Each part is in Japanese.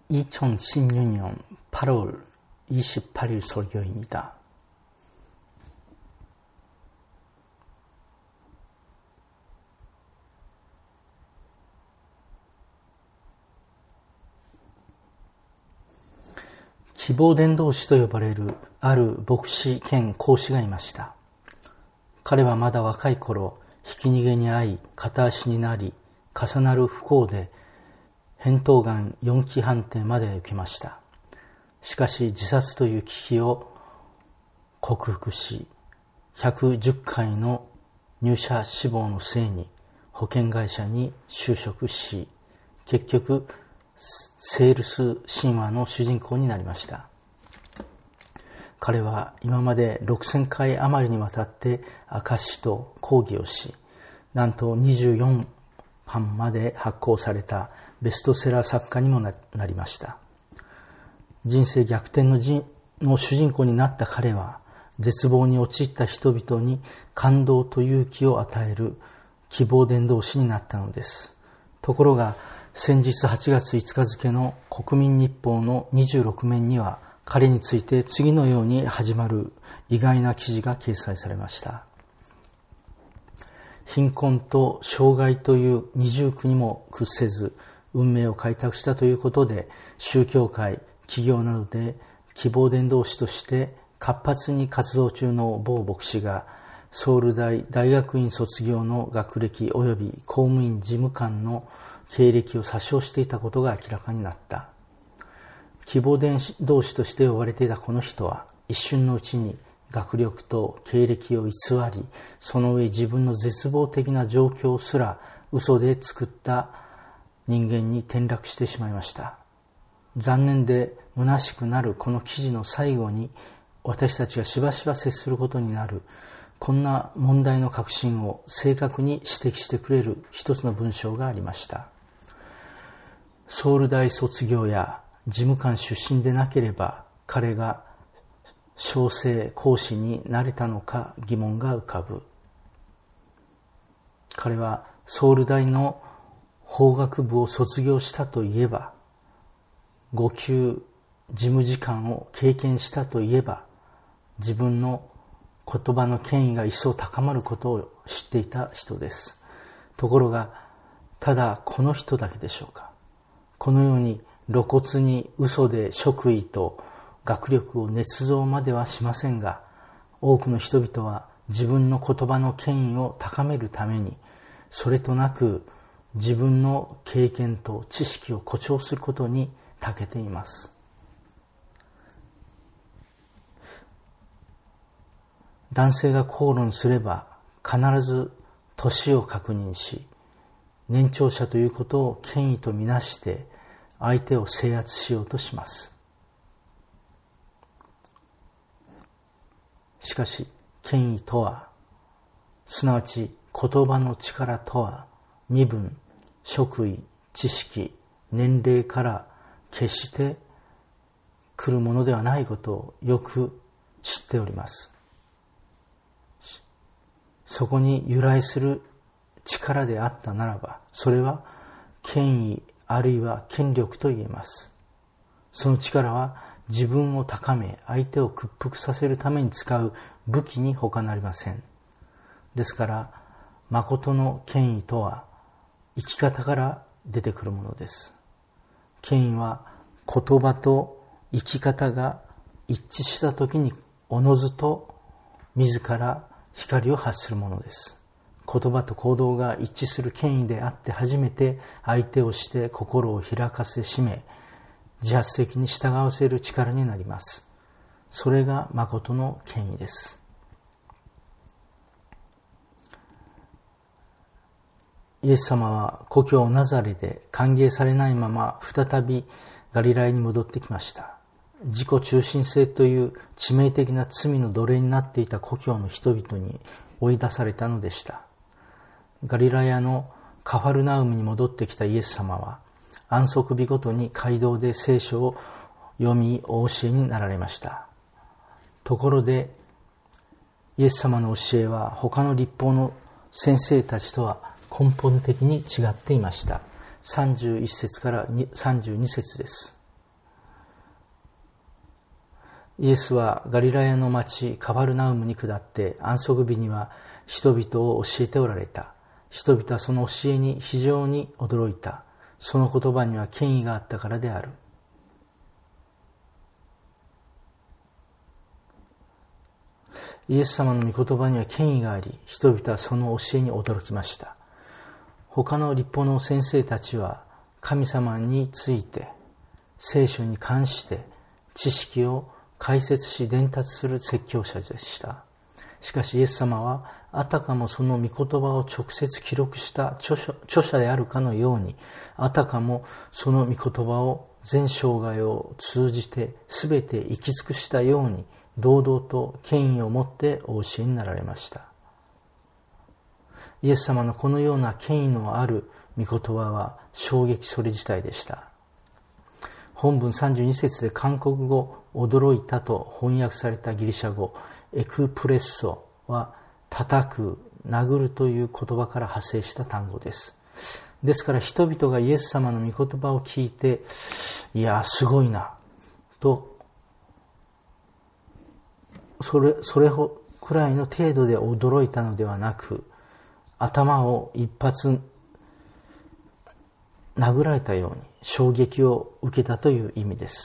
2016년 8월 28일 설교입니다.希望伝道師と呼ばれるある牧師兼講師がいました。彼はまだ若い頃、ひき逃げに遭い、片足になり、重なる不幸で、扁桃がん4期判定まで受けました。しかし自殺という危機を克服し、110回の入社志望の末に保険会社に就職し、結局セールス神話の主人公になりました。彼は今まで6000回余りにわたって証しと講義をし、なんと24版まで発行されたベストセラー作家にもなりました。人生逆転の主人公になった彼は、絶望に陥った人々に感動と勇気を与える希望伝道師になったのです。ところが、先日8月5日付の国民日報の26面には、彼について次のように始まる意外な記事が掲載されました。貧困と障害という二重苦にも屈せず、運命を開拓したということで、宗教界、企業などで希望伝道師として活発に活動中の某牧師が、ソウル大大学院卒業の学歴及び公務員事務官の経歴を詐称していたことが明らかになった。希望伝道師として呼ばれていたこの人は、一瞬のうちに学力と経歴を偽り、その上自分の絶望的な状況すら嘘で作った人間に転落してしまいました。残念で虚しくなるこの記事の最後に、私たちがしばしば接することになるこんな問題の核心を正確に指摘してくれる一つの文章がありました。ソウル大卒業や事務官出身でなければ、彼が小生講師になれたのか疑問が浮かぶ。彼はソウル大の法学部を卒業したといえば、5級事務次官を経験したといえば、自分の言葉の権威が一層高まることを知っていた人です。ところが、ただこの人だけでしょうか。このように露骨に嘘で職位と学力を捏造まではしませんが、多くの人々は自分の言葉の権威を高めるために、それとなく自分の経験と知識を誇張することに長けています。男性が口論すれば必ず年を確認し、年長者ということを権威とみなして相手を制圧しようとします。しかし権威とは、すなわち言葉の力とは、身分、職位、知識、年齢から決して来るものではないことをよく知っております。そこに由来する力であったならば、それは権威あるいは権力と言えます。その力は自分を高め、相手を屈服させるために使う武器に他なりません。ですから、誠の権威とは生き方から出てくるものです。権威は言葉と生き方が一致したときにおのずと自ら光を発するものです。言葉と行動が一致する権威であって初めて相手をして心を開かせしめ、自発的に従わせる力になります。それが誠の権威です。イエス様は故郷ナザレで歓迎されないまま再びガリラヤに戻ってきました。自己中心性という致命的な罪の奴隷になっていた故郷の人々に追い出されたのでした。ガリラヤのカファルナウムに戻ってきたイエス様は、安息日ごとに街道で聖書を読みお教えになられました。ところで、イエス様の教えは他の律法の先生たちとは根本的に違っていました。31節から32節です。 イエスはガリラヤの町カバルナウムに下って安息日には人々を教えておられた。人々はその教えに非常に驚いた。その言葉には権威があったからである。イエス様の御言葉には権威があり、人々はその教えに驚きました。他の律法の先生たちは神様について聖書に関して知識を解説し伝達する説教者でした。しかしイエス様はあたかもその御言葉を直接記録した著者であるかのように、あたかもその御言葉を全生涯を通じて全て生き尽くしたように堂々と権威を持ってお教えになられました。イエス様のこのような権威のある御言葉は衝撃それ自体でした。本文32節で韓国語驚いたと翻訳されたギリシャ語エクプレッソは叩く、殴るという言葉から派生した単語です。ですから人々がイエス様の御言葉を聞いて、いやすごいなとそれくらいの程度で驚いたのではなく、頭を一発殴られたように衝撃を受けたという意味です。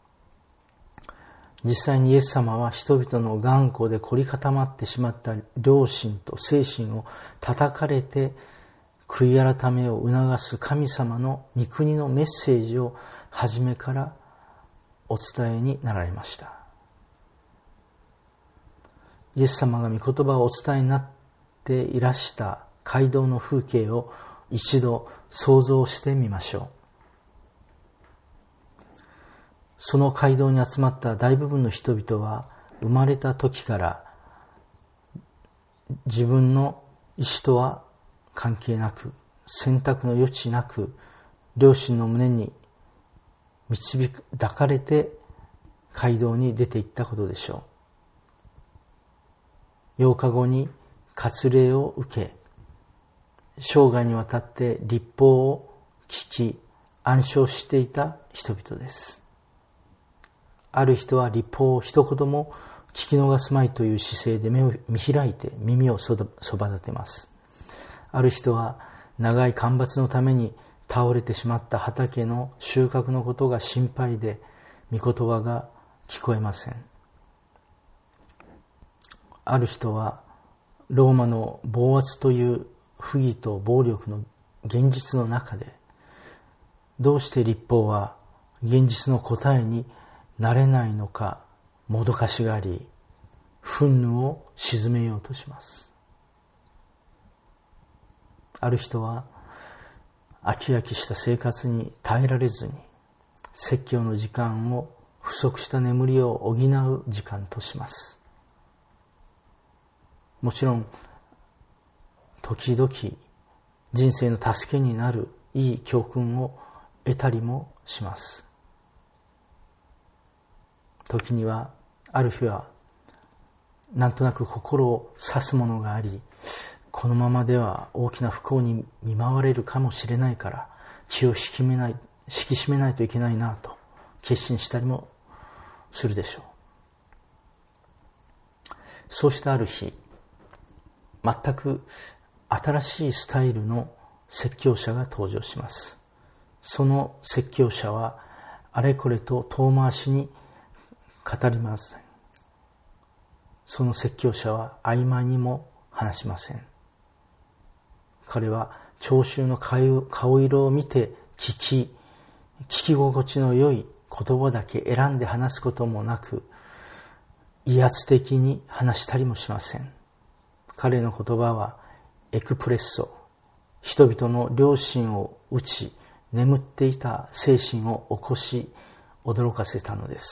実際にイエス様は人々の頑固で凝り固まってしまった良心と精神を叩かれて悔い改めを促す神様の御国のメッセージを初めからお伝えになられました。イエス様が御言葉をお伝えになっていらした街道の風景を一度想像してみましょう。その街道に集まった大部分の人々は生まれた時から自分の意思とは関係なく、選択の余地なく、良心の胸に導かれて街道に出て行ったことでしょう。8日後に割礼を受け、生涯にわたって律法を聞き暗唱していた人々です。ある人は律法を一言も聞き逃すまいという姿勢で目を見開いて耳をそば立てます。ある人は長い干ばつのために倒れてしまった畑の収穫のことが心配で御言葉が聞こえません。ある人はローマの暴圧という不義と暴力の現実の中で、どうして律法は現実の答えになれないのかもどかしがり、憤怒を鎮めようとします。ある人は飽き飽きした生活に耐えられずに説教の時間を不足した眠りを補う時間とします。もちろん時々人生の助けになるいい教訓を得たりもします。時にはある日はなんとなく心を刺すものがあり、このままでは大きな不幸に見舞われるかもしれないから気を引き締めないといけないなと決心したりもするでしょう。そうしたある日、全く新しいスタイルの説教者が登場します。その説教者はあれこれと遠回しに語りません。その説教者は曖昧にも話しません。彼は聴衆の顔色を見て聞き心地の良い言葉だけ選んで話すこともなく、威圧的に話したりもしません。彼の言葉はエクプレッソ、人々の良心を打ち、眠っていた精神を起こし驚かせたのです。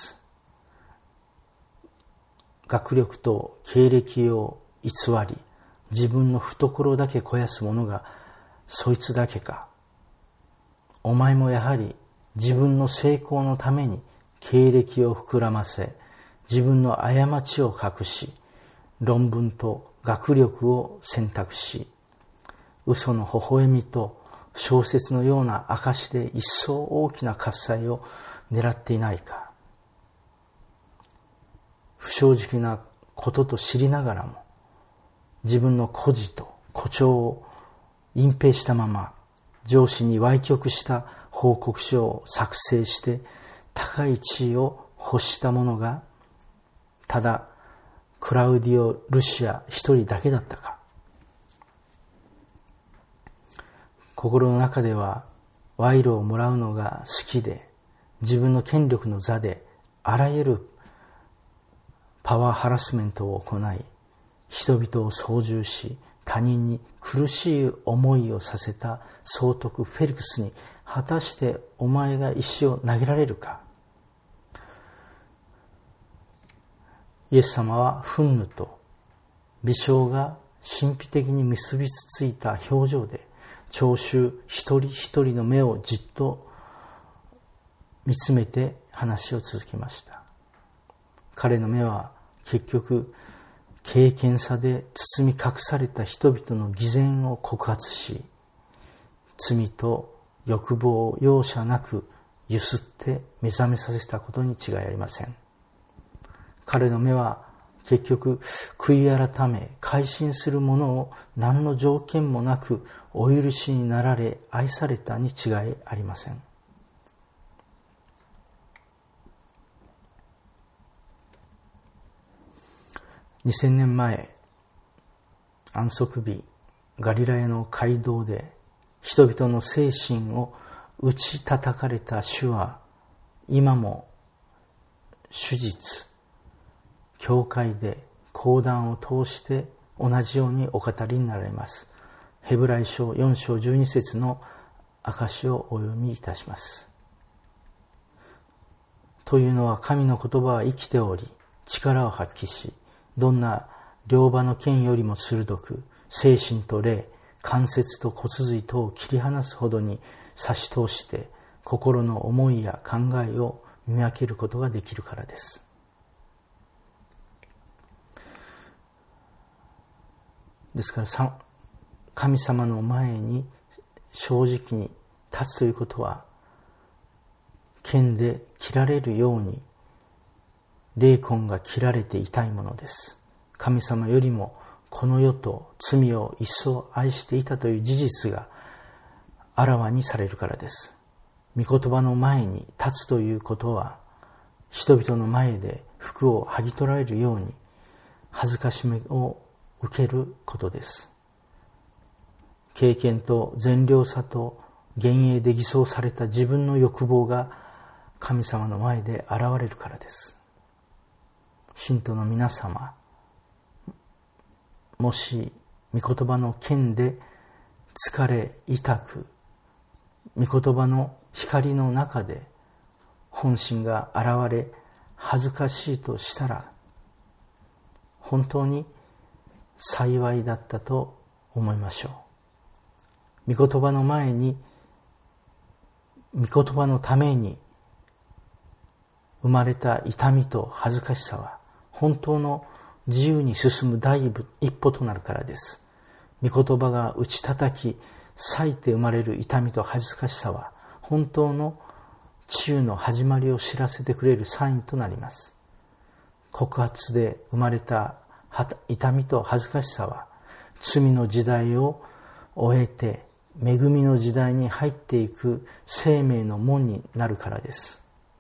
学力と経歴を偽り、自分の懐だけ肥やす者がそいつだけか。お前もやはり自分の成功のために経歴を膨らませ、自分の過ちを隠し、論文と学力を選択し、嘘の微笑みと小説のような証で一層大きな喝采を狙っていないか。 不正直なことと知りながらも、自分の孤児と誇張を隠蔽したまま、上司に歪曲した報告書を作成して高い地位を欲した者がただクラウディオ・ルシア一人だけだったか。心の中では賄賂をもらうのが好きで、自分の権力の座であらゆるパワーハラスメントを行い、人々を操縦し、他人に苦しい思いをさせた総督フェリクスに、果たしてお前が石を投げられるか。イエス様は憤怒と微笑が神秘的に結びついた表情で、聴衆一人一人の目をじっと見つめて話を続けました。彼の目は結局、敬虔さで包み隠された人々の偽善を告発し、罪と欲望を容赦なくゆすって目覚めさせたことに違いありません。彼の目は結局、悔い改め改心する者を何の条件もなくお許しになられ愛されたに違いありません。2000年前、安息日、ガリラヤの街道で人々の精神を打ち叩かれた主は、今も手術、教会で講談を通して同じようにお語りになられます。ヘブライ書4章12節の証をお読みいたします。というのは、神の言葉は生きており、力を発揮し、どんな両刃の剣よりも鋭く、精神と霊、関節と骨髄とを切り離すほどに差し通して、心の思いや考えを見分けることができるからです。ですから神様の前に正直に立つということは、剣で切られるように霊魂が切られていたいものです。神様よりもこの世と罪を一層愛していたという事実があらわにされるからです。御言葉の前に立つということは、人々の前で服を剥ぎ取られるように恥ずかしめを受けることです。経験と善良さと幻影で偽装された自分の欲望が神様の前で現れるからです。信徒の皆様、もし御言葉の剣で疲れ痛く、御言葉の光の中で本心が現れ恥ずかしいとしたら、本当に幸いだったと思いましょう。御言葉の前に、御言葉のために生まれた痛みと恥ずかしさは、本当の自由に進む第一歩となるからです。御言葉が打ち叩き裂いて生まれる痛みと恥ずかしさは、本当の治癒の始まりを知らせてくれるサインとなります。告発で生まれた痛みと恥ずかしさは、罪の時代を終えて恵みの時代に入っていく生命の門になるからです。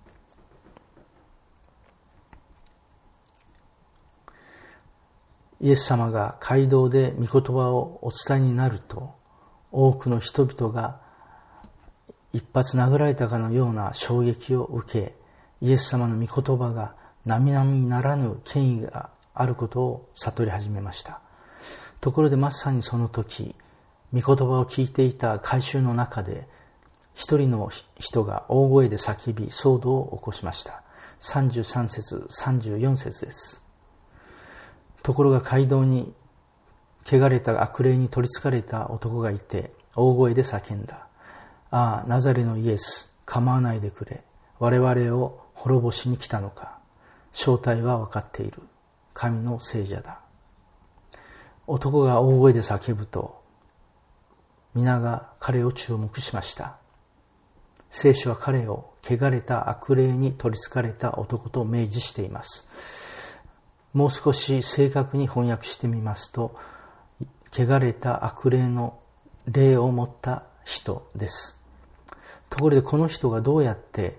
イエス様が街道で御言葉をお伝えになると、多くの人々が一発殴られたかのような衝撃を受け、イエス様の御言葉が並々ならぬ権威があることを悟り始めました。ところでまさにその時、御言葉を聞いていた会衆の中で、一人の人が大声で叫び騒動を起こしました。33節、34節です。ところが街道に汚れた悪霊に取りつかれた男がいて、大声で叫んだ。ああ、ナザレのイエス、構わないでくれ。我々を滅ぼしに来たのか。正体は分かっている。神の聖者だ。男が大声で叫ぶと、皆が彼を注目しました。聖書は彼を汚れた悪霊に取りつかれた男と明示しています。 もう少し正確に翻訳してみますと、汚れた悪霊の霊を持った人です。ところでこの人がどうやって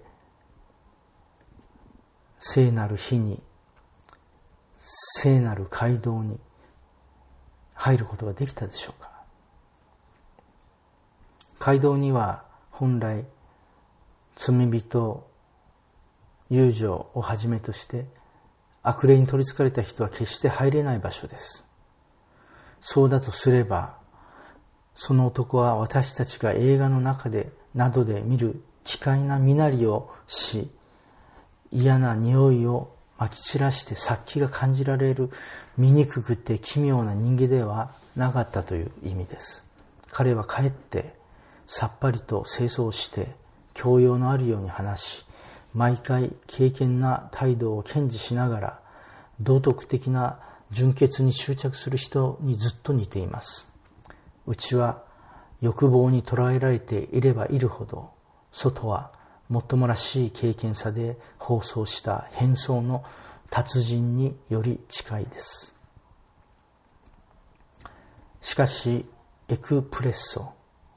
聖なる火に、聖なる街道に入ることができたでしょうか。街道には本来罪人、遊女をはじめとして悪霊に取り憑かれた人は決して入れない場所です。そうだとすれば、その男は私たちが映画の中などで見る奇怪な身なりをし、嫌な匂いをまき散らして殺気が感じられる醜くて奇妙な人間ではなかったという意味です。彼は帰ってさっぱりと清掃して教養のあるように話し、毎回敬虔な態度を堅持しながら道徳的な純潔に執着する人にずっと似ています。うちは欲望に捉えられていればいるほど、外はもっともらしい敬虔さで放送した変装の達人により近いです。しかしエクプレッソ、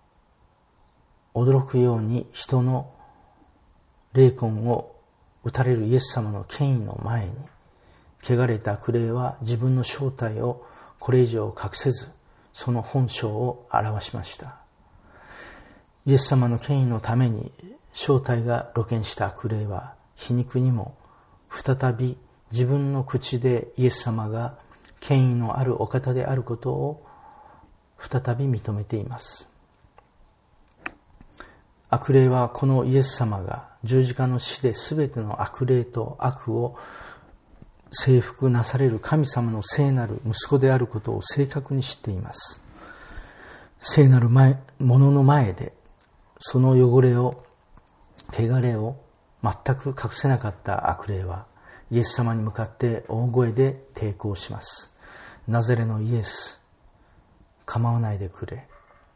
驚くように人の霊魂を打たれるイエス様の権威の前に、汚れた悪霊は自分の正体をこれ以上隠せず、その本性を表しました。イエス様の権威のために正体が露見した悪霊は皮肉にも再び自分の口でイエス様が権威のあるお方であることを再び認めています。悪霊はこのイエス様が十字架の死で全ての悪霊と悪を征服なされる神様の聖なる息子であることを正確に知っています。聖なるものの前でその汚れを、汚れを全く隠せなかった悪霊はイエス様に向かって大声で抵抗します。ナザレのイエス、構わないでくれ。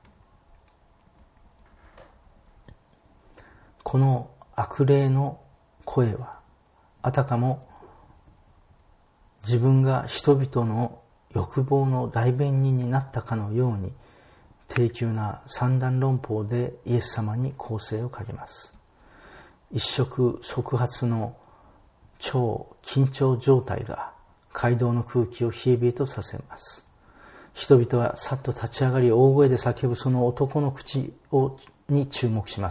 この悪霊の声はあたかも自分が人々の欲望の代弁人になったかのように、低級な三段論法でイエス様に攻勢をかけます。一触即発の超緊張状態が街道の空気を冷え冷えとさせます。人々はさっと立ち上がり大声で叫ぶその男の口に注目します。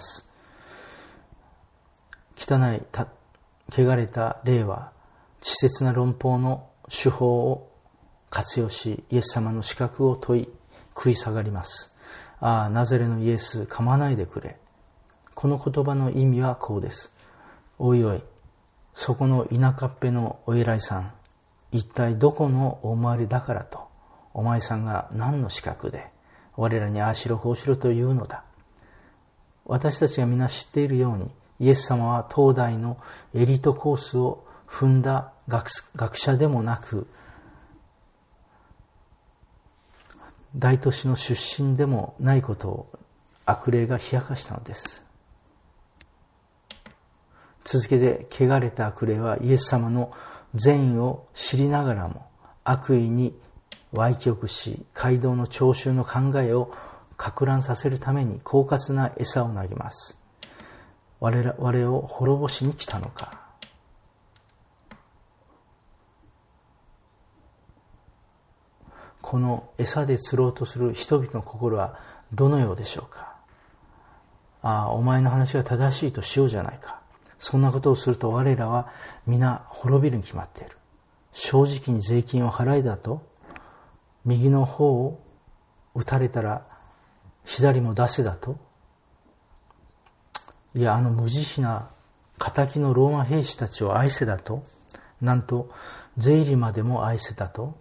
汚い汚れた霊は稚拙な論法の手法を活用し、イエス様の資格を食い下がります。ああ、ナザレのイエス、構わないでくれ。この言葉の意味はこうです。おいおい、そこの田舎っぺのお偉いさん、一体どこのお生まれだからと、お前さんが何の資格で我らにああしろこうしろというのだ。私たちが皆知っているように、イエス様は東大のエリートコースを踏んだ学者でもなく、大都市の出身でもないことを悪霊が冷やかしたのです。続けて、汚れた悪霊はイエス様の善意を知りながらも悪意に歪曲し、街道の聴衆の考えを攪乱させるために狡猾な餌を投げます。我を滅ぼしに来たのか。この餌で釣ろうとする人々の心はどのようでしょうか。ああ、お前の話が正しいとしようじゃないか。そんなことをすると我らは皆滅びるに決まっている。正直に税金を払いだと、右の方を打たれたら左も出せだと。いや、無慈悲な仇のローマ兵士たちを愛せだと。なんと税理までも愛せだと。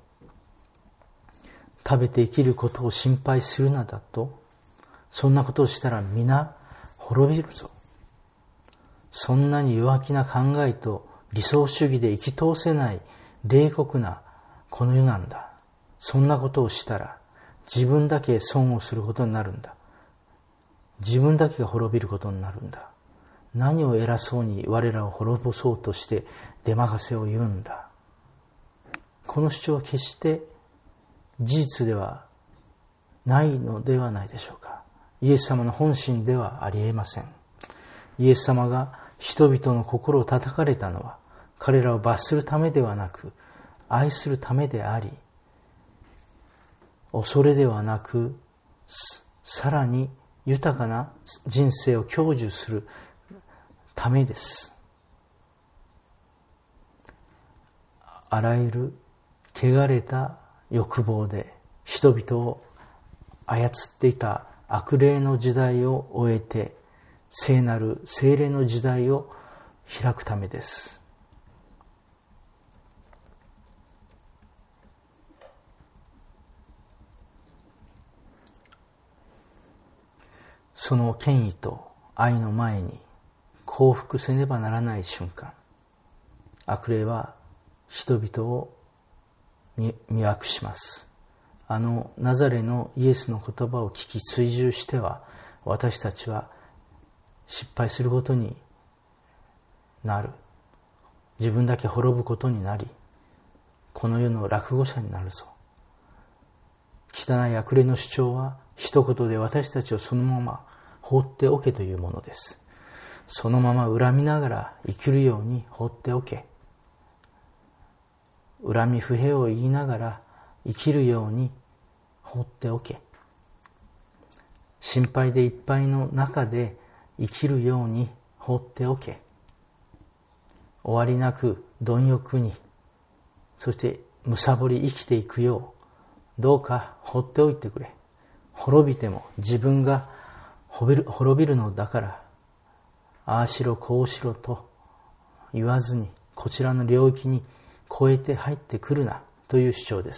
食べて生きることを心配するなだと。そんなことをしたら皆滅びるぞ。そんなに弱気な考えと理想主義で生き通せない冷酷なこの世なんだ。そんなことをしたら自分だけ損をすることになるんだ。自分だけが滅びることになるんだ。何を偉そうに我らを滅ぼそうとして出任せを言うんだ。 この主張は決して事実ではないのではないでしょうか。イエス様の本心ではありえません。イエス様が人々の心を叩かれたのは、彼らを罰するためではなく、愛するためであり、恐れではなく、さらに豊かな人生を享受するためです。あらゆる汚れた欲望で人々を操っていた悪霊の時代を終えて、聖なる聖霊の時代を開くためです。その権威と愛の前に降伏せねばならない瞬間、悪霊は人々を魅惑します。ナザレのイエスの言葉を聞き追従しては、私たちは失敗することになる。自分だけ滅ぶことになり、この世の落後者になるぞ。汚い悪霊の主張は一言で私たちをそのまま放っておけというものです。そのまま恨みながら生きるように放っておけ。恨み不平を言いながら生きるように放っておけ。心配でいっぱいの中で生きるように放っておけ。終わりなく貪欲に、そして貪り生きていくよう、どうか放っておいてくれ。滅びても自分が滅びるのだから、ああしろこうしろと言わずに、こちらの領域に越えて入ってくるなという主張です。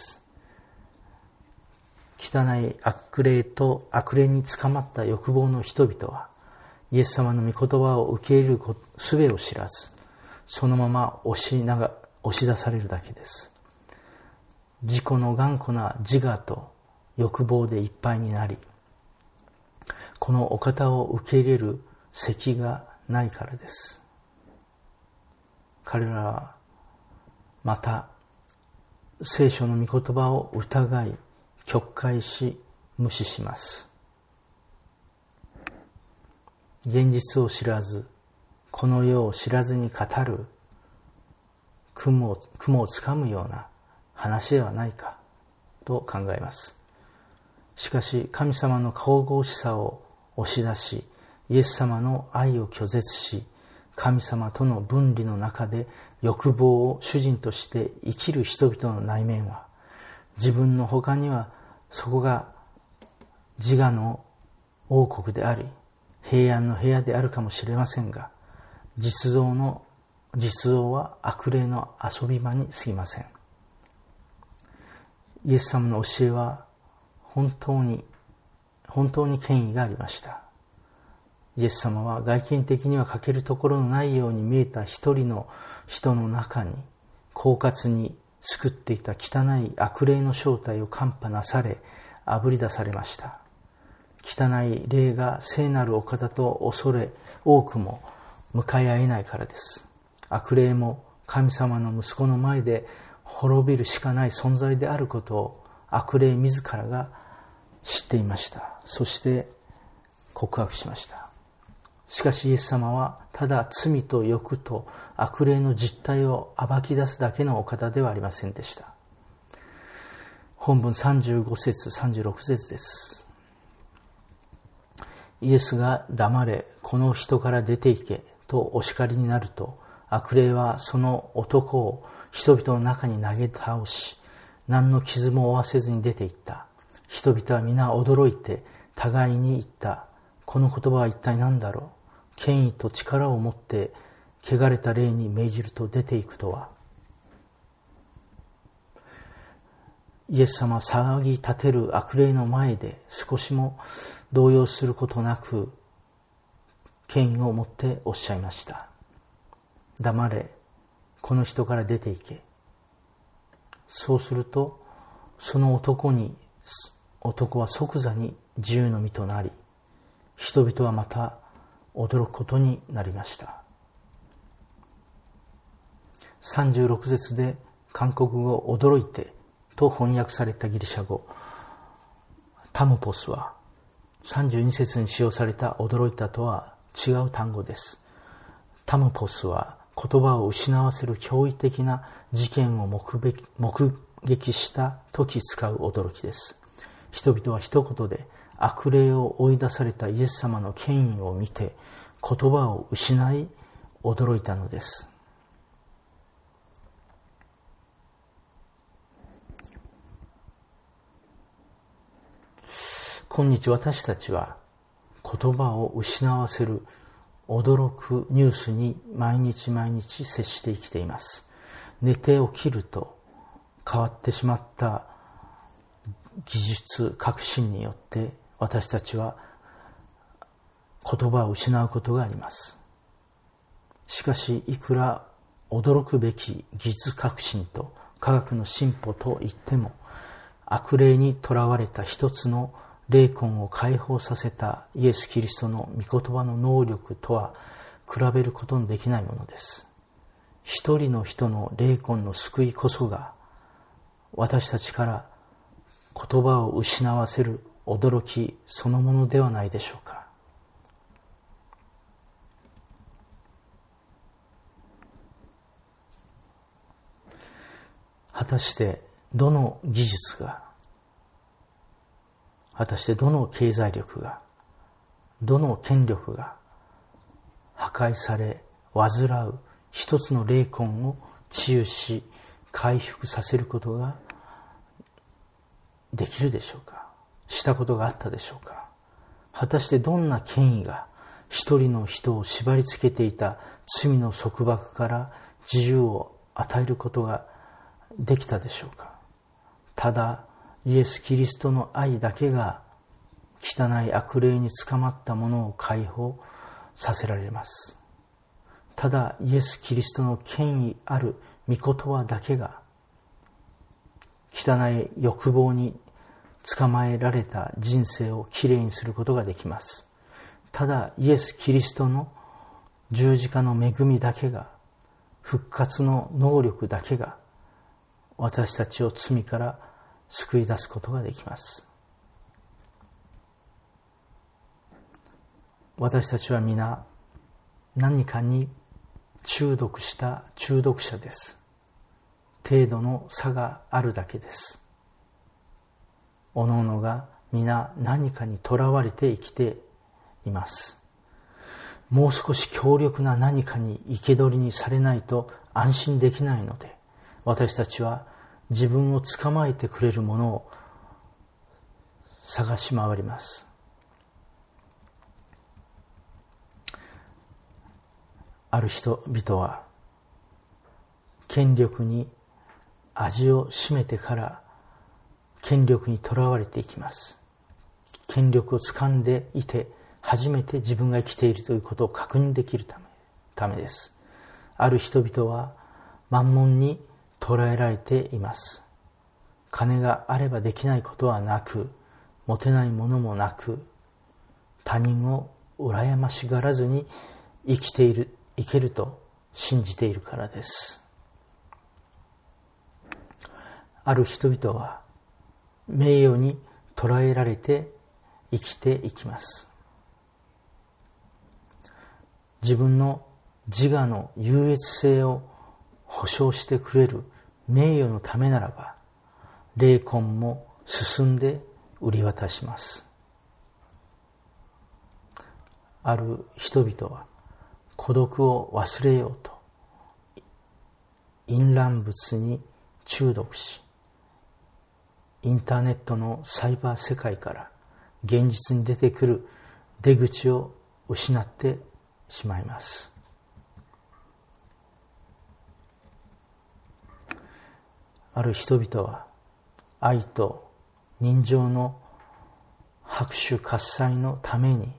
汚い悪霊と悪霊に捕まった欲望の人々は、イエス様の御言葉を受け入れる術を知らず、そのまま押し出されるだけです。自己の頑固な自我と欲望でいっぱいになり、このお方を受け入れる席がないからです。彼らはまた聖書の御言葉を疑い、曲解し、無視します。現実を知らず、この世を知らずに語る雲をつかむような話ではないかと考えます。しかし神様の神々しさを押し出し、イエス様の愛を拒絶し、神様との分離の中で欲望を主人として生きる人々の内面は、自分の他にはそこが自我の王国であり、平安の部屋であるかもしれませんが、実像は悪霊の遊び場に過ぎません。イエス様の教えは本当に権威がありました。イエス様は外見的には欠けるところのないように見えた一人の人の中に、狡猾に救っていた汚い悪霊の正体を看破なされ、あぶり出されました。汚い霊が聖なるお方と恐れ多くも向かい合えないからです。悪霊も神様の息子の前で滅びるしかない存在であることを悪霊自らが知っていました。そして告白しました。しかしイエス様はただ罪と欲と悪霊の実態を暴き出すだけのお方ではありませんでした。本文35節36節です。イエスが黙れ、この人から出て行けとお叱りになると、悪霊はその男を人々の中に投げ倒し、何の傷も負わせずに出て行った。人々は皆驚いて互いに言った。この言葉は一体何だろう。権威と力を持って汚れた霊に命じると出ていくとは。イエス様は騒ぎ立てる悪霊の前で少しも動揺することなく権威を持っておっしゃいました。黙れ、この人から出て行け。そうするとその男は即座に自由の身となり、人々はまた驚くことになりました。36節で韓国語驚いてと翻訳されたギリシャ語タムポスは32節に使用された驚いたとは違う単語です。タムポスは言葉を失わせる驚異的な事件を目撃した時使う驚きです。人々は一言で悪霊を追い出されたイエス様の権威を見て言葉を失い驚いたのです。今日私たちは言葉を失わせる驚くニュースに毎日接して生きています。寝て起きると変わってしまった技術革新によって私たちは言葉を失うことがあります。しかしいくら驚くべき技術革新と科学の進歩といっても悪霊にとらわれた一つの霊魂を解放させたイエス・キリストの御言葉の能力とは比べることのできないものです。一人の人の霊魂の救いこそが私たちから言葉を失わせる驚きそのものではないでしょうか。果たしてどの技術が、果たしてどの経済力が、どの権力が破壊され患う一つの霊魂を治癒し回復させることができるでしょうか。したことがあったでしょうか。果たしてどんな権威が一人の人を縛り付けていた罪の束縛から自由を与えることができたでしょうか。ただイエス・キリストの愛だけが汚い悪霊に捕まった者を解放させられます。ただイエス・キリストの権威ある御言葉だけが汚い欲望に捕まえられた人生をきれいにすることができます。ただイエス・キリストの十字架の恵みだけが、復活の能力だけが私たちを罪から救い出すことができます。私たちは皆何かに中毒した中毒者です。程度の差があるだけです。おのおのが皆何かにとらわれて生きています。もう少し強力な何かに生け捕りにされないと安心できないので、私たちは自分を捕まえてくれるものを探し回ります。ある人々は権力に味を占めてから権力にとらわれていきます。権力を掴んでいて初めて自分が生きているということを確認できるためです。ある人々はマンモンに捉えられています。金があればできないことはなく、持てないものもなく、他人を羨ましがらずに生けると信じているからです。ある人々は名誉に捉えられて生きていきます。自分の自我の優越性を保証してくれる名誉のためならば、霊魂も進んで売り渡します。ある人々は孤独を忘れようと淫乱物に中毒し、インターネットのサイバー世界から現実に出てくる出口を失ってしまいます。ある人々は愛と人情の拍手喝采のために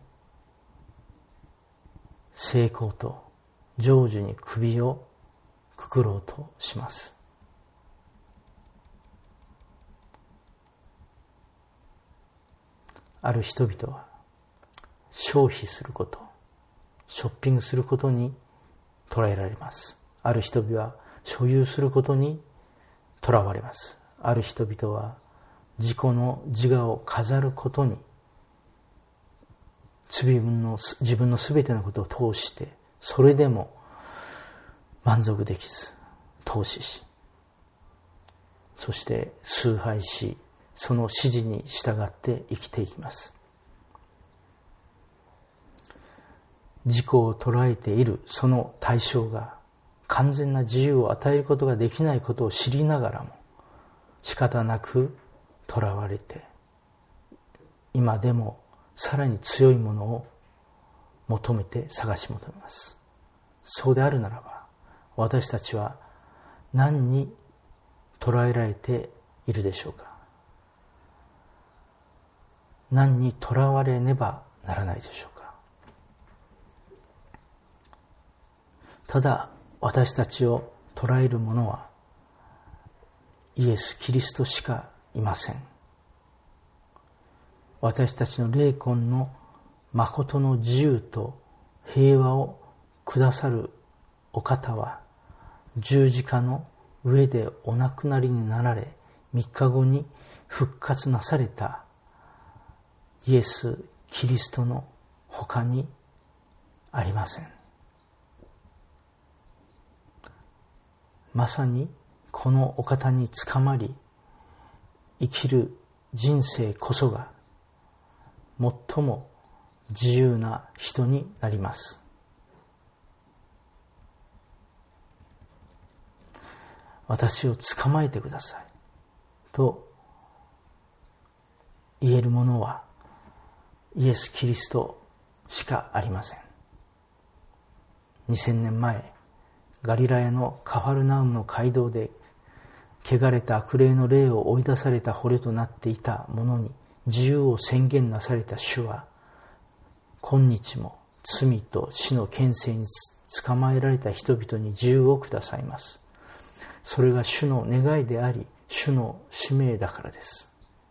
成功と成就に首をくくろうとします。ある人々は消費すること、ショッピングすることに捉えられます。ある人々は所有することに囚われます。ある人々は自己の自我を飾ることに自分のすべてのことを通して、それでも満足できず投資し、そして崇拝し、その指示に従って生きていきます。自己を捉えているその対象が完全な自由を与えることができないことを知りながらも仕方なく囚われて、今でもさらに強いものを求めて探し求めます。そうであるならば、私たちは何に捕らえられているでしょうか。何に囚われねばならないでしょうか。ただ私たちを捉えるものはイエス・キリストしかいません。私たちの霊魂の誠の自由と平和をくださるお方は、十字架の上でお亡くなりになられ、3日後に復活なされたイエス・キリストの他にありません。まさにこのお方につかまり生きる人生こそが最も自由な人になります。私を捕まえてくださいと言えるものはイエス・キリストしかありません。2000年前、ガリラヤのカファルナウムの街道で汚れた悪霊の霊を追い出された捕虜となっていた者に自由を宣言なされた主は、今日も罪と死の権勢に捕まえられた人々に自由をくださいます。それが主の願いであり、主の使命だからです。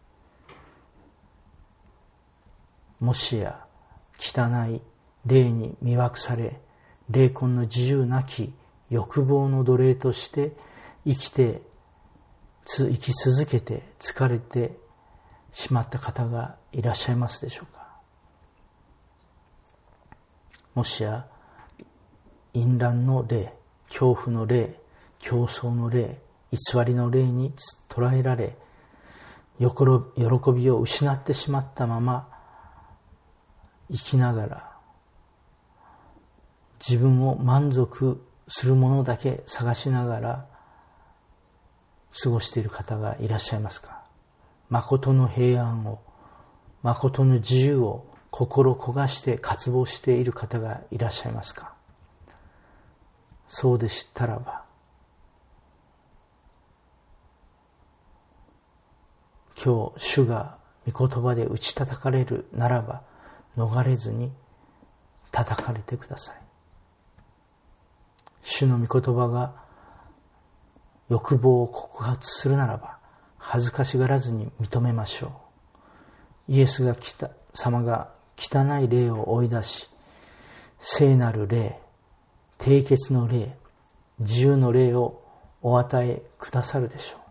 もしや汚い霊に魅惑され、霊魂の自由なき欲望の奴隷として生き続けて疲れてしまった方がいらっしゃいますでしょうか。もしや淫乱の霊、恐怖の霊、競争の霊、偽りの霊に捉えられ、喜びを失ってしまったまま生きながら、自分を満足するものだけ探しながら過ごしている方がいらっしゃいますか。誠の平安を、誠の自由を心焦がして渇望している方がいらっしゃいますか。そうでしたらば、今日主が御言葉で打ち叩かれるならば、逃れずに叩かれてください。主の御言葉が欲望を告発するならば、恥ずかしがらずに認めましょう。イエス様が汚い霊を追い出し、聖なる霊、締結の霊、自由の霊をお与えくださるでしょう。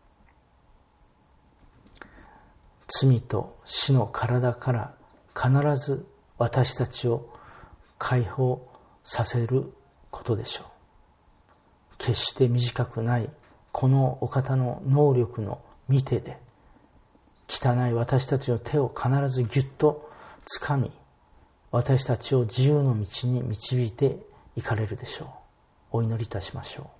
罪と死の体から必ず私たちを解放させることでしょう。決して短くないこのお方の能力の御手で、汚い私たちの手を必ずぎゅっと掴み、私たちを自由の道に導いていかれるでしょう。お祈りいたしましょう。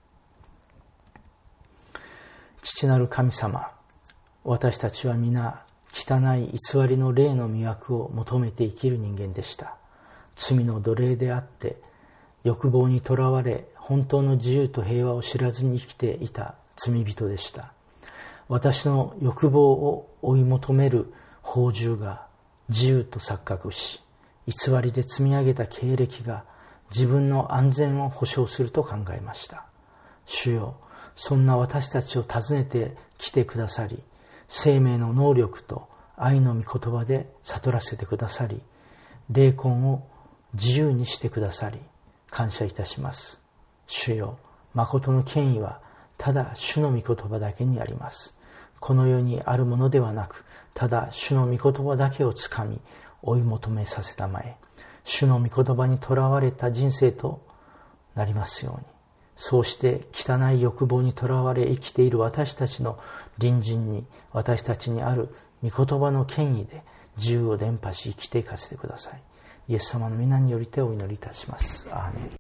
父なる神様、私たちは皆汚い偽りの霊の魅惑を求めて生きる人間でした。罪の奴隷であって欲望にとらわれ、本当の自由と平和を知らずに生きていた罪人でした。私の欲望を追い求める放縦が自由と錯覚し、偽りで積み上げた経歴が自分の安全を保証すると考えました。主よ、そんな私たちを訪ねてきてくださり、生命の能力と愛の御言葉で悟らせてくださり、霊魂を自由にしてくださり、感謝いたします。主よ、誠の権威はただ主の御言葉だけにあります。この世にあるものではなく、ただ主の御言葉だけをつかみ、追い求めさせたまえ、主の御言葉にとらわれた人生となりますように。そうして汚い欲望にとらわれ生きている私たちの隣人に、私たちにある御言葉の権威で自由を伝播し生きていかせてください。イエス様の御名によりてお祈りいたします。アーメン。